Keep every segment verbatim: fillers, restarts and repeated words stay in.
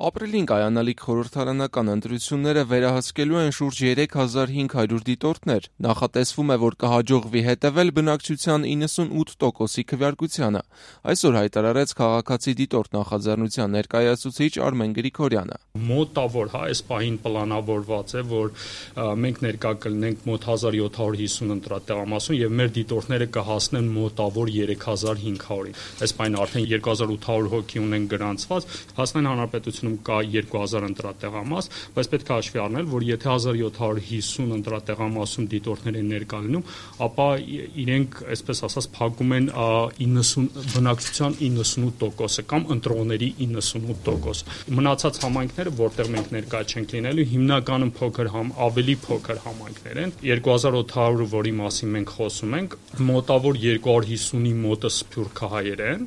Ապրիլին կայանալիք խորհրդարանական ընտրությունները վերահսկելու են շուրջ երեք հազար հինգ հարյուր դիտորդներ։ Նախատեսվում է, որ կհաջողվի հետևել բնակչության իննսունութ տոկոսի քվեարկությանը։ Այսօր հայտարարեց քաղաքացի դիտորդ նախաձեռնության ներկայացուցիչ Արմեն Գրիգորյանը։ Մոտավոր, հա, այս պահին պլանավորված է, որ մենք ներկա կլինենք մոտ հազար յոթ հարյուր հիսուն ընտրատեղամասում եւ մեր դիտորդները կհասնեն մոտավոր երեք հազար հինգ հարյուրի։ Այս պահին արդեն երկու հազար ութ հարյուր հոգի ունեն գրանցված, հասնեն հանրապետությունում կա երկու հազար ընտրատեղամաս, բայց պետք է հաշվի առնել, որ եթե հազար յոթ հարյուր հիսուն ընտրատեղամասում դիտորդներ են ներկա լինում, ապա իրենք, այսպես ասած, փակում են իննսուն բնակչության իննսունութ տոկոսը կամ ընտրողների իննսունութ տոկոսը։ Մնացած համայնքները, որտեղ մենք ներկա չենք լինելու, հիմնականում փոքր համ ավելի փոքր համայնքներ են։ երկու հազար ութ հարյուրը, որի մասին մենք խոսում ենք, մոտավոր երկու հարյուր հիսունի մոտը սփյուռքահայեր են,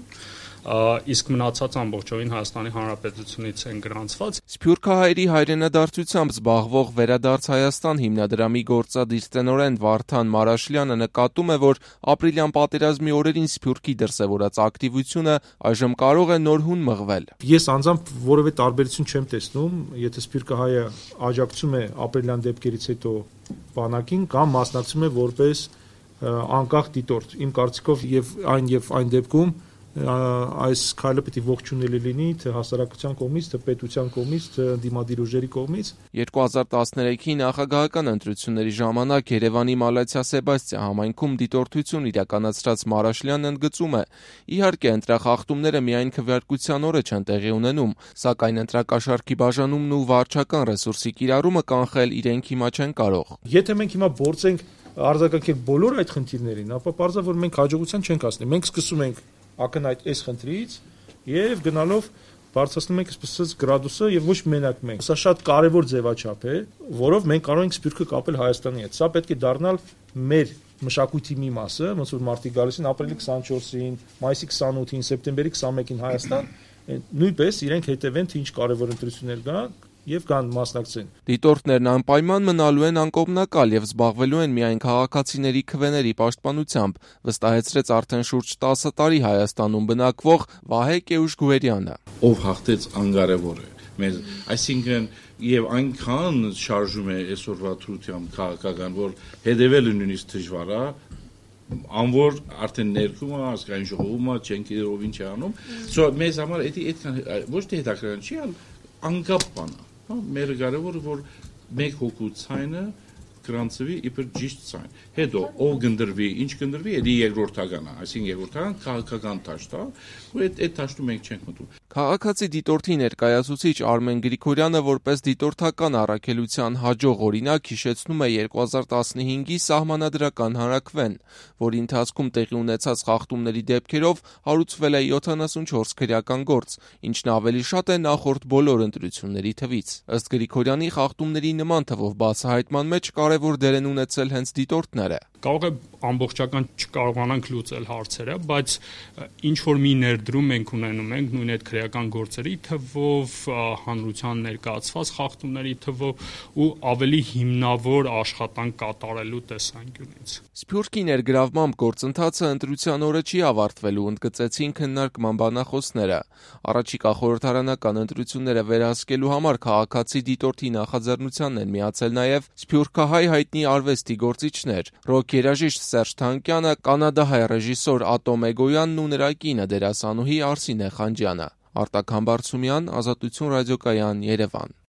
իսկ մնացած ամբողջովին Հայաստանի Հանրապետությունից են գրանցված։ Սփյուռքահայերի հայրենադարձությամբ զբաղվող Վերադարձ Հայաստան հիմնադրամի գործադիր տնօրեն Վարդան Մարաշլյանը նկատում է, որ ապրիլյան պատերազմի օրերին Սփյուռքի դրսևորած ակտիվությունը այժմ կարող է նորհուն մղվել։ Ես անձամբ որևէ տարբերություն չեմ տեսնում, եթե Սփյուռքահայը աջակցում է ապրիլյան դեպքերից հետո բանակին կամ մասնակցում է որպես անկախ դիտորդ։ Իմ կարծիքով եւ այն եւ այն դեպքում այս քայլը պետք է ողջունելի լինի թե հասարակության կողմից, թե պետության կողմից, թե դիմադիր ուժերի կողմից։ երկու հազար տասներեքի նախագահական ընտրությունների ժամանակ Երևանի Մալաթիա Սեբաստիա համայնքում դիտորդություն իրականացրած Մարաշլյանն ընդգծում է. իհարկե ընտրախախտումները միայն քվեարկության օրը չեն տեղի ունենում, սակայն ընտրակաշառքի բաժանումն ու վարչական ռեսուրսի կիրառումը կանխել իրենք հիմա չեն կարող։ Եթե մենք հիմա փորձենք արձագանքել բոլոր այդ խնդիրներին, ապա պարզա որ մենք հաջողության չենք հասնի։ Մենք սկսում ենք ակնհայտ այս խնդրից եւ գնալով բարձրացնում ենք այսպես գրադուսը եւ ոչ մենակ մենք։ Սա շատ կարեւոր ձևաչափ է, որով մենք կարող ենք Սփյուռքը կապել Հայաստանի հետ։ Սա պետք է դառնալ մեր մշակույթի մի մասը, ոնց որ մարտի գալիս են ապրիլի քսանչորսին, մայիսի քսանութին, սեպտեմբերի քսանմեկին Հայաստան, նույնպես իրենք հետևեն թե ինչ կարեւոր ընտրություններ կան եւ կան մասնակցեն։ Դիտորդներն անպայման մնալու են անկողմնակալ եւ զբաղվելու են միայն քաղաքացիների քվեների պաշտպանությամբ, վստահեցրեց արդեն շուրջ տասը տարի Հայաստանում բնակվող Վահե Կեուշ Գուերյանը։ Ով հաղթեց անկարևոր է։ Մեզ, այսինքն եւ այնքան շարժում է այսօրվա թրությամբ քաղաքական, որ հետևելը նույնիսկ դժվար է, անոր արդեն ներքում է, ազգային ժողովումը չենք իրով ինչ անում։ Սա մեզ համար էդի այդքան ոչ թե հետաքրքրան չի, այլ անկապ բան է։ Մեր կարևորը որ մեկ հոգու ցայնը գրանցվի իբր ճիշտ ցայն։ Հետո ով գնդրվի, ինչ գնդրվի, էլի երկրորդական է, այսինքն երկրորդական քաղաքական դաշտ է, ու այդ այդ դաշտում մենք չենք մտնում։ Քաղաքացի դիտորդի ներկայացուցիչ Արմեն Գրիգորյանը որպես դիտորդական առաքելության հաջող օրինակ հիշեցնում է երկու հազար տասնհինգի սահմանադրական հանրաքվեն, որի ընթացքում տեղի ունեցած խախտումների դեպքերով հարուցվել է յոթանասունչորս քրեական գործ, ինչն ավելի շատ է նախորդ բոլոր ընտրությունների թվից։ Ըստ Գրիգորյանի խախտումների նման թվով բացահայտման մեջ կարևոր դեր են ունեցել հենց դիտորդները։ Կարող է ամբողջական չկարողանանք լուծել հարցերը, բայց ինչ որ մի ներդրում մենք ունենում ենք նույն այդ քրեական գործերի թվով, հանրության ներկայացված խախտումների թվով ու ավելի հիմնավոր աշխատանք կատարելու տեսանկյունից։ Սփյուռքի ներգրավմամբ գործընթացը ընտրության օրը չի ավարտվելու, ընդգծեցին քննարկման բանախոսները։ Առաջիկա խորհրդարանական ընտրությունները վերահսկելու համար քաղաքացի դիտորդի նախաձեռնությանն են միացել նաև սփյուռքահայ հայտնի արվեստի գործիչներ՝ ռոք երաժիշտ Սերժ Թանկյանը, կանադահայ ռեժիսոր Ատոմ Էգոյանն ու նրա կինը դերասանուհի Արսինե Խանջյանը։ Արտակ Համբարձումյան, Ազատություն ռադիոկայան, Երևան։